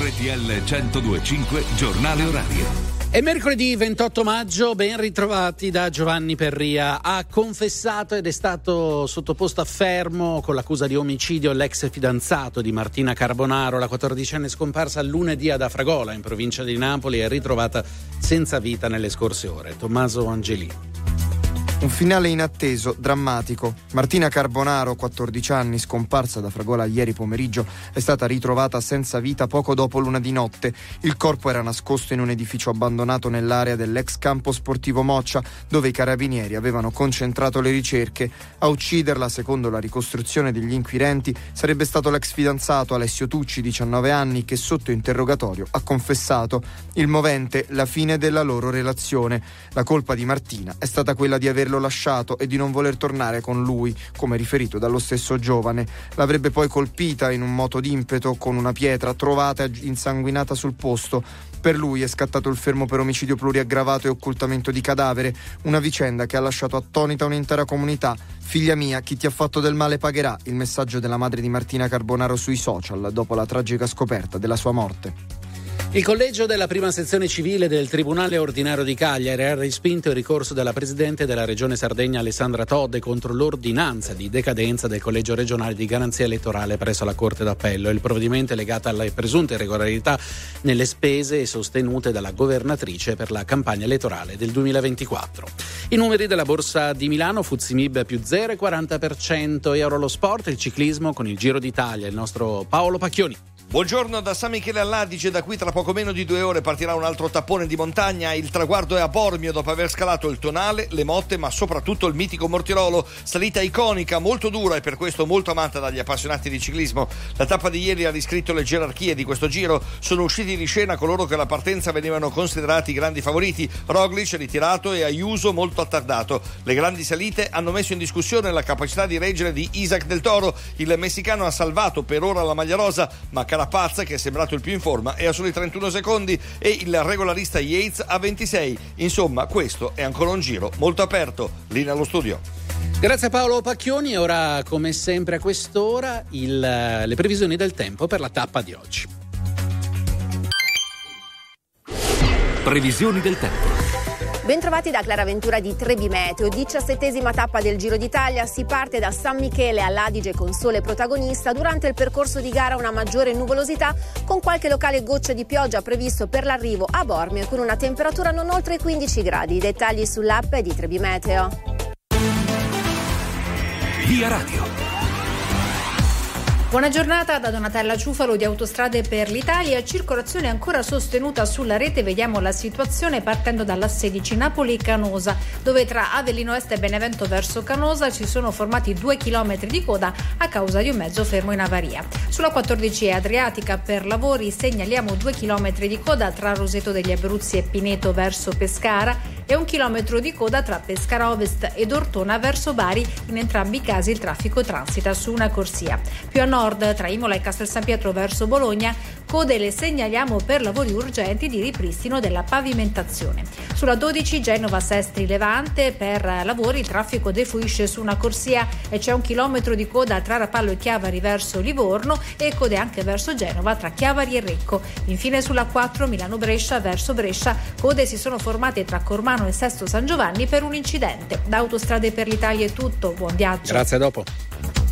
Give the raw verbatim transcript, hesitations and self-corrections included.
R T L centodue e cinque Giornale Orario. È mercoledì ventotto maggio, ben ritrovati da Giovanni Perria. Ha confessato ed è stato sottoposto a fermo con l'accusa di omicidio l'ex fidanzato di Martina Carbonaro. La quattordicenne scomparsa lunedì ad Afragola, in provincia di Napoli, è ritrovata senza vita nelle scorse ore. Tommaso Angelini. Un finale inatteso, drammatico. Martina Carbonaro, quattordici anni, scomparsa da Fragola ieri pomeriggio, è stata ritrovata senza vita poco dopo l'una di notte. Il corpo era nascosto in un edificio abbandonato nell'area dell'ex campo sportivo Moccia, dove i carabinieri avevano concentrato le ricerche. A ucciderla, secondo la ricostruzione degli inquirenti, sarebbe stato l'ex fidanzato Alessio Tucci, diciannove anni, che sotto interrogatorio ha confessato. Il movente, la fine della loro relazione. La colpa di Martina è stata quella di aver lo lasciato e di non voler tornare con lui, come riferito dallo stesso giovane. L'avrebbe poi colpita in un moto d'impeto con una pietra trovata insanguinata sul posto. Per lui è scattato il fermo per omicidio pluriaggravato e occultamento di cadavere, una vicenda che ha lasciato attonita un'intera comunità. Figlia mia, chi ti ha fatto del male pagherà, il messaggio della madre di Martina Carbonaro sui social dopo la tragica scoperta della sua morte. Il collegio della prima sezione civile del Tribunale Ordinario di Cagliari ha respinto il ricorso della Presidente della Regione Sardegna Alessandra Todde contro l'ordinanza di decadenza del collegio regionale di garanzia elettorale presso la Corte d'Appello. Il provvedimento è legato alle presunte irregolarità nelle spese sostenute dalla governatrice per la campagna elettorale del duemilaventiquattro. I numeri della Borsa di Milano, Fuzimib più zero virgola quaranta per cento, e ora lo sport, il ciclismo con il Giro d'Italia, il nostro Paolo Pacchioni. Buongiorno da San Michele all'Adige. Da qui tra poco meno di due ore partirà un altro tappone di montagna. Il traguardo è a Bormio dopo aver scalato il Tonale, le Motte, ma soprattutto il mitico Mortirolo. Salita iconica, molto dura e per questo molto amata dagli appassionati di ciclismo. La tappa di ieri ha riscritto le gerarchie di questo giro. Sono usciti di scena coloro che alla partenza venivano considerati grandi favoriti: Roglic ritirato e Ayuso molto attardato. Le grandi salite hanno messo in discussione la capacità di reggere di Isaac Del Toro. Il messicano ha salvato per ora la maglia rosa, ma Carapazza, che è sembrato il più in forma, è a soli trentuno secondi e il regolarista Yates a ventisei. Insomma, questo è ancora un giro molto aperto. Linea allo studio. Grazie Paolo Pacchioni. E ora, come sempre a quest'ora, il, le previsioni del tempo per la tappa di oggi. Previsioni del tempo. Bentrovati da Clara Ventura di Trebi Meteo, diciassettesima tappa del Giro d'Italia. Si parte da San Michele all'Adige con sole protagonista. Durante il percorso di gara una maggiore nuvolosità con qualche locale goccia di pioggia previsto per l'arrivo a Bormio con una temperatura non oltre i quindici gradi. I dettagli sull'app di Trebi Meteo. Via Radio. Buona giornata da Donatella Ciufalo di Autostrade per l'Italia. Circolazione ancora sostenuta sulla rete. Vediamo la situazione partendo dalla sedici Napoli-Canosa, dove tra Avellino Est e Benevento verso Canosa ci sono formati due chilometri di coda a causa di un mezzo fermo in avaria. Sulla quattordici Adriatica per lavori segnaliamo due chilometri di coda tra Roseto degli Abruzzi e Pineto verso Pescara e un chilometro di coda tra Pescara Ovest ed Ortona verso Bari. In entrambi i casi il traffico transita su una corsia. Più a nord, tra Imola e Castel San Pietro verso Bologna, code le segnaliamo per lavori urgenti di ripristino della pavimentazione. Sulla dodici Genova Sestri Levante per lavori il traffico defluisce su una corsia e c'è un chilometro di coda tra Rapallo e Chiavari verso Livorno e code anche verso Genova tra Chiavari e Recco. Infine sulla quattro Milano-Brescia verso Brescia, code si sono formate tra Cormano e Sesto San Giovanni per un incidente. Da Autostrade per l'Italia è tutto, buon viaggio. Grazie, a dopo.